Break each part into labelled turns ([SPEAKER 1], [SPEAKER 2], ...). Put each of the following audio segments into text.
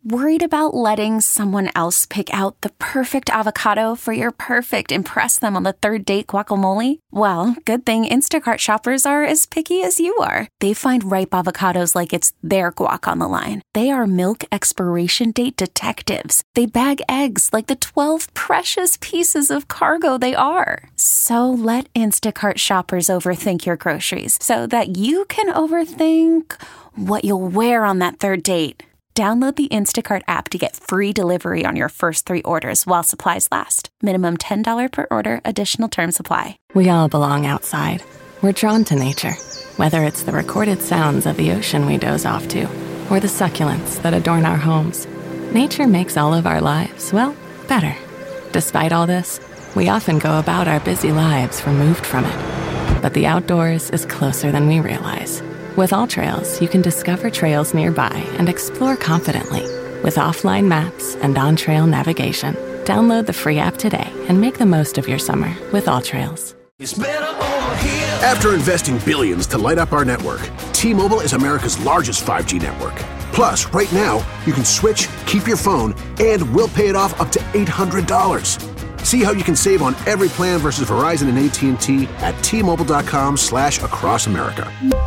[SPEAKER 1] Worried about letting someone else pick out the perfect avocado for your perfect impress them on the third date guacamole? Well, good thing Instacart shoppers are as picky as you are. They find ripe avocados like it's their guac on the line. They are milk expiration date detectives. They bag eggs like the 12 precious pieces of cargo they are. So let Instacart shoppers overthink your groceries so that you can overthink what you'll wear on that third date. Download the Instacart app to get free delivery on your first 3 orders while supplies last. Minimum $10 per order. Additional terms apply.
[SPEAKER 2] We all belong outside. We're drawn to nature, whether it's the recorded sounds of the ocean we doze off to, or the succulents that adorn our homes. Nature makes all of our lives, well, better. Despite all this, we often go about our busy lives removed from it. But the outdoors is closer than we realize. With AllTrails, you can discover trails nearby and explore confidently. With offline maps and on-trail navigation, download the free app today and make the most of your summer with AllTrails.
[SPEAKER 3] After investing billions to light up our network, T-Mobile is America's largest 5G network. Plus, right now, you can switch, keep your phone, and we'll pay it off up to $800. See how you can save on every plan versus Verizon and AT&T at T-Mobile.com/across America.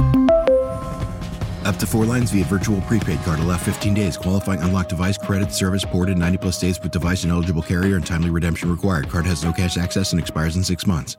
[SPEAKER 4] Up to 4 lines via virtual prepaid card. Allow 15 days. Qualifying unlocked device credit service ported 90-plus days with device and eligible carrier and timely redemption required. Card has no cash access and expires in 6 months.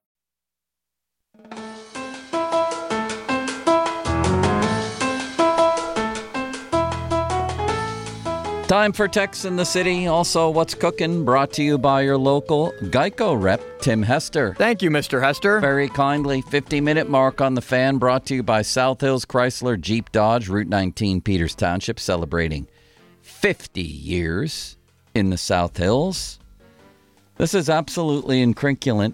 [SPEAKER 5] Time for Text in the City. Also, What's Cooking, brought to you by your local Geico rep, Tim Hester.
[SPEAKER 6] Thank you, Mr. Hester.
[SPEAKER 5] Very kindly. 50-minute mark on the fan, brought to you by South Hills Chrysler Jeep Dodge, Route 19, Peters Township, celebrating 50 years in the South Hills. This is absolutely incrinculant.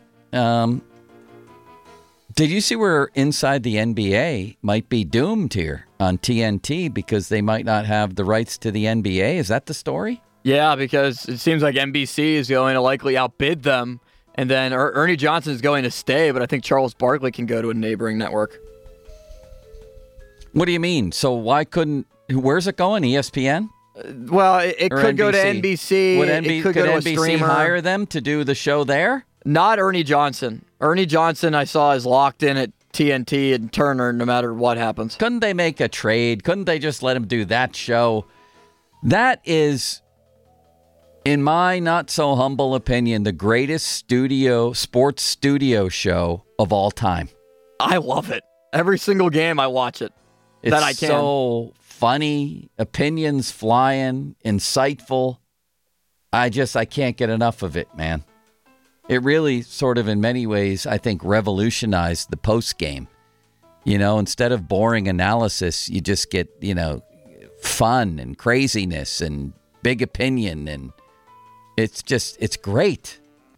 [SPEAKER 5] Did you see where Inside the NBA might be doomed here on TNT because they might not have the rights to the NBA? Is that the story?
[SPEAKER 6] Yeah, because it seems like NBC is going to likely outbid them, and then Ernie Johnson is going to stay, but I think Charles Barkley can go to a neighboring network.
[SPEAKER 5] What do you mean? So why couldn't... Where's it going? ESPN?
[SPEAKER 6] Well, it could
[SPEAKER 5] NBC?
[SPEAKER 6] Go to NBC. It could go to a
[SPEAKER 5] NBC
[SPEAKER 6] streamer.
[SPEAKER 5] hire them to do the show there?
[SPEAKER 6] Not Ernie Johnson. Ernie Johnson, I saw, is locked in at TNT and Turner no matter what happens.
[SPEAKER 5] Couldn't they make a trade? Couldn't they just let him do that show? That is, in my not so humble opinion, the greatest sports studio show of all time.
[SPEAKER 6] I love it. Every single game I watch it.
[SPEAKER 5] It's
[SPEAKER 6] that I can.
[SPEAKER 5] So funny, opinions flying, insightful. I can't get enough of it, man. It really sort of, in many ways, I think, revolutionized the post game. You know, instead of boring analysis, you just get, fun and craziness and big opinion. And it's great.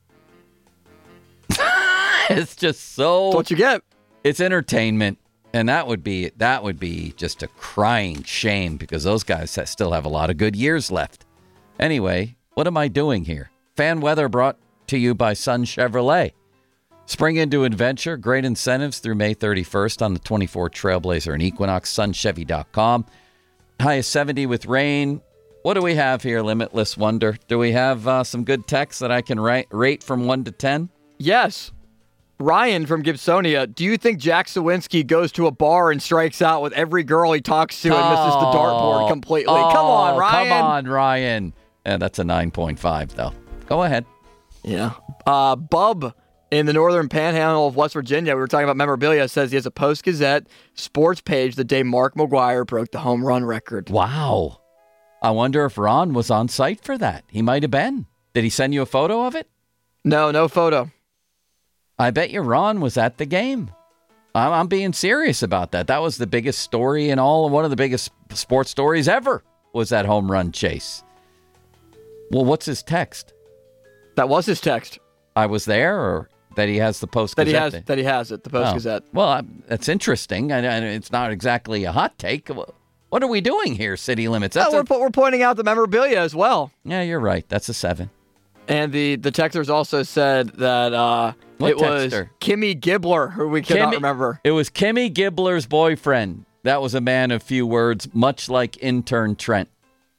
[SPEAKER 5] It's just so...
[SPEAKER 6] That's what you get.
[SPEAKER 5] It's entertainment. And that would be just a crying shame because those guys still have a lot of good years left. Anyway, what am I doing here? Fan weather brought to you by Sun Chevrolet. Spring into adventure. Great incentives through May 31st on the 24 Trailblazer and Equinox. Sunchevy.com. High of 70 with rain. What do we have here, Limitless Wonder? Do we have some good texts that I can rate from 1 to 10?
[SPEAKER 6] Yes. Ryan from Gibsonia, do you think Jack Sawinski goes to a bar and strikes out with every girl he talks to and misses the dartboard completely? Come on, Ryan.
[SPEAKER 5] Come on, Ryan. Yeah, that's a 9.5, though. Go ahead.
[SPEAKER 6] Yeah. Bub in the northern panhandle of West Virginia, we were talking about memorabilia, says he has a Post-Gazette sports page the day Mark McGwire broke the home run record.
[SPEAKER 5] Wow. I wonder if Ron was on site for that. He might have been. Did he send you a photo of it?
[SPEAKER 6] No photo.
[SPEAKER 5] I bet you Ron was at the game. I'm being serious about that. That was the biggest story in one of the biggest sports stories ever, was that home run chase. Well, what's his text?
[SPEAKER 6] That was his text. I
[SPEAKER 5] was there, or that he has the Post-Gazette?
[SPEAKER 6] That he has it, the Post-Gazette.
[SPEAKER 5] Oh. Well, that's interesting. It's not exactly a hot take. What are we doing here, City Limits?
[SPEAKER 6] We're pointing out the memorabilia as well.
[SPEAKER 5] Yeah, you're right. That's a 7.
[SPEAKER 6] And the texters also said that it was Kimmy Gibbler, who we cannot remember.
[SPEAKER 5] It was Kimmy Gibbler's boyfriend. That was a man of few words, much like intern Trent.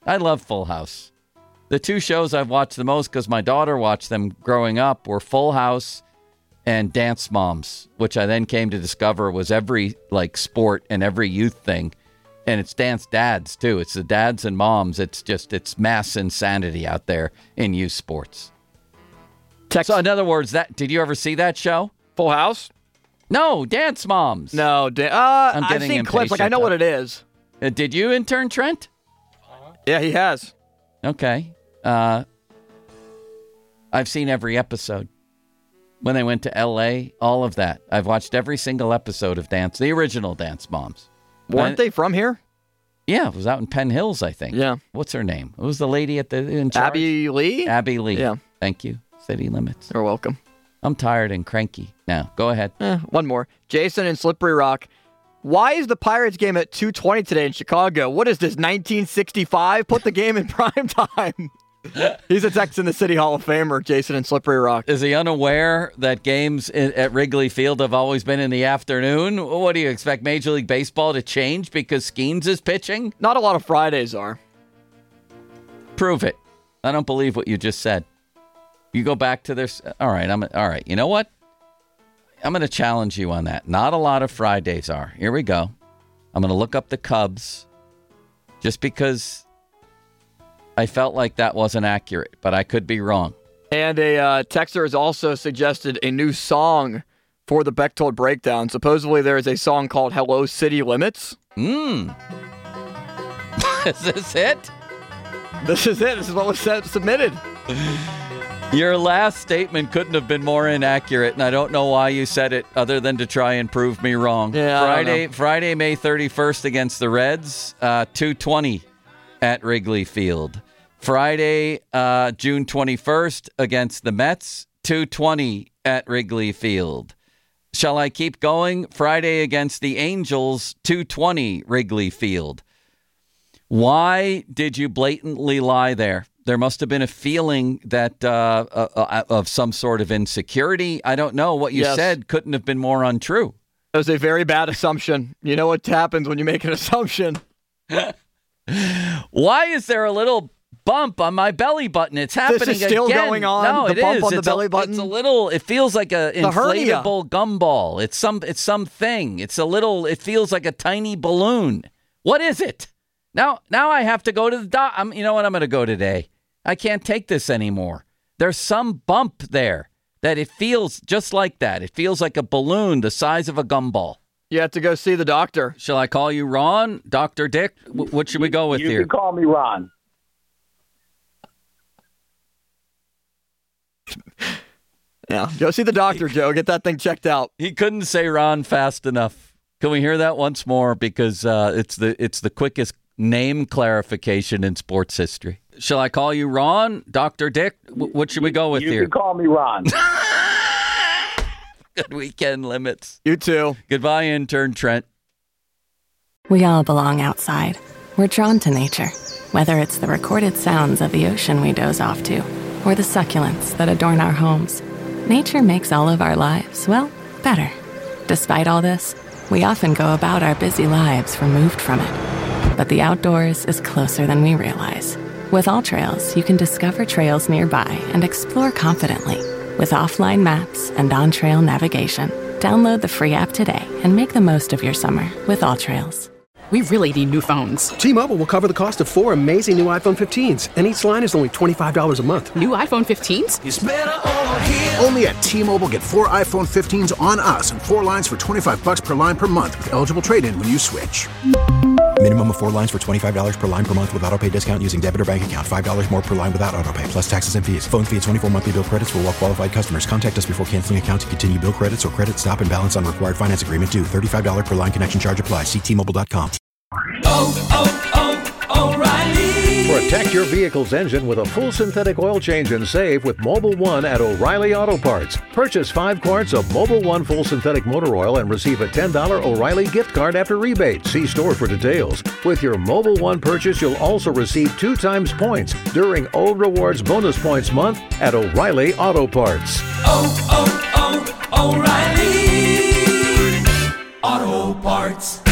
[SPEAKER 5] I love Full House. The two shows I've watched the most because my daughter watched them growing up were Full House and Dance Moms, which I then came to discover was every sport and every youth thing. And it's dance dads, too. It's the dads and moms. It's mass insanity out there in youth sports. So, in other words, did you ever see that show?
[SPEAKER 6] Full House?
[SPEAKER 5] No, Dance Moms.
[SPEAKER 6] No, I've seen clips. I know what it is.
[SPEAKER 5] Did you intern, Trent?
[SPEAKER 6] Yeah, he has.
[SPEAKER 5] Okay. I've seen every episode. When they went to L.A., all of that. I've watched every single episode of the original Dance Moms.
[SPEAKER 6] Weren't they from here?
[SPEAKER 5] Yeah, it was out in Penn Hills, I think.
[SPEAKER 6] Yeah.
[SPEAKER 5] What's her name? Who was the lady in charge?
[SPEAKER 6] Abby Lee?
[SPEAKER 5] Abby Lee.
[SPEAKER 6] Yeah.
[SPEAKER 5] Thank you. City Limits.
[SPEAKER 6] You're welcome.
[SPEAKER 5] I'm tired and cranky now. Go ahead.
[SPEAKER 6] One more. Jason in Slippery Rock. Why is the Pirates game at 2:20 today in Chicago? What is this, 1965? Put the game in prime time. He's a Texan, the City Hall of Famer, Jason in Slippery Rock.
[SPEAKER 5] Is he unaware that games at Wrigley Field have always been in the afternoon? What do you expect, Major League Baseball to change because Skeens is pitching?
[SPEAKER 6] Not a lot of Fridays are.
[SPEAKER 5] Prove it. I don't believe what you just said. You go back to this. All right. You know what? I'm going to challenge you on that. Not a lot of Fridays are. Here we go. I'm going to look up the Cubs just because I felt like that wasn't accurate, but I could be wrong.
[SPEAKER 6] And a texter has also suggested a new song for the Bechtold Breakdown. Supposedly there is a song called Hello City Limits.
[SPEAKER 5] Is this it?
[SPEAKER 6] This is it. This is what was submitted.
[SPEAKER 5] Your last statement couldn't have been more inaccurate, and I don't know why you said it other than to try and prove me wrong.
[SPEAKER 6] Yeah,
[SPEAKER 5] Friday, May 31st against the Reds, 2:20 at Wrigley Field. Friday, June 21st against the Mets, 2:20 at Wrigley Field. Shall I keep going? Friday against the Angels, 2:20 Wrigley Field. Why did you blatantly lie there? There must have been a feeling that of some sort of insecurity. I don't know. What you said couldn't have been more untrue.
[SPEAKER 6] It was a very bad assumption. You know what happens when you make an assumption.
[SPEAKER 5] Why is there a little bump on my belly button? It's happening again.
[SPEAKER 6] This is still going on?
[SPEAKER 5] No,
[SPEAKER 6] the bump on the belly button?
[SPEAKER 5] It's a little, it feels like an inflatable gumball. It's something. It's a little, it feels like a tiny balloon. What is it? Now I have to go to the doc. You know what? I'm going to go today. I can't take this anymore. There's some bump there that it feels just like that. It feels like a balloon the size of a gumball.
[SPEAKER 6] You have to go see the doctor.
[SPEAKER 5] Shall I call you Ron? Dr. Dick? What should we go with here?
[SPEAKER 7] You can call me Ron.
[SPEAKER 6] Yeah, go see the doctor, Joe. Get that thing checked out.
[SPEAKER 5] He couldn't say Ron fast enough. Can we hear that once more? Because it's the quickest name clarification in sports history. Shall I call you Ron? Dr. Dick? What should we go with here?
[SPEAKER 7] You can call me Ron.
[SPEAKER 5] Good weekend, Limits.
[SPEAKER 6] You too.
[SPEAKER 5] Goodbye, intern Trent.
[SPEAKER 2] We all belong outside. We're drawn to nature, whether it's the recorded sounds of the ocean we doze off to, or the succulents that adorn our homes. Nature makes all of our lives, well, better. Despite all this, we often go about our busy lives removed from it. But the outdoors is closer than we realize. With AllTrails, you can discover trails nearby and explore confidently. With offline maps and on-trail navigation, download the free app today and make the most of your summer with AllTrails.
[SPEAKER 8] We really need new phones.
[SPEAKER 3] T-Mobile will cover the cost of 4 amazing new iPhone 15s, and each line is only $25 a month.
[SPEAKER 8] New iPhone 15s?
[SPEAKER 3] It's better over here. Only at T-Mobile, get 4 iPhone 15s on us and 4 lines for $25 per line per month with eligible trade-in when you switch.
[SPEAKER 4] Minimum of 4 lines for $25 per line per month with autopay discount using debit or bank account. $5 more per line without autopay, plus taxes and fees. Phone fee at 24 monthly bill credits for well-qualified customers. Contact us before canceling account to continue bill credits or credit stop and balance on required finance agreement due. $35 per line connection charge applies. See T-Mobile.com.
[SPEAKER 9] O'Reilly. Protect your vehicle's engine with a full synthetic oil change and save with Mobil 1 at O'Reilly Auto Parts. Purchase 5 quarts of Mobil 1 full synthetic motor oil and receive a $10 O'Reilly gift card after rebate. See store for details. With your Mobil 1 purchase, you'll also receive 2 times points during O Rewards Bonus Points Month at O'Reilly Auto Parts.
[SPEAKER 10] O'Reilly Auto Parts.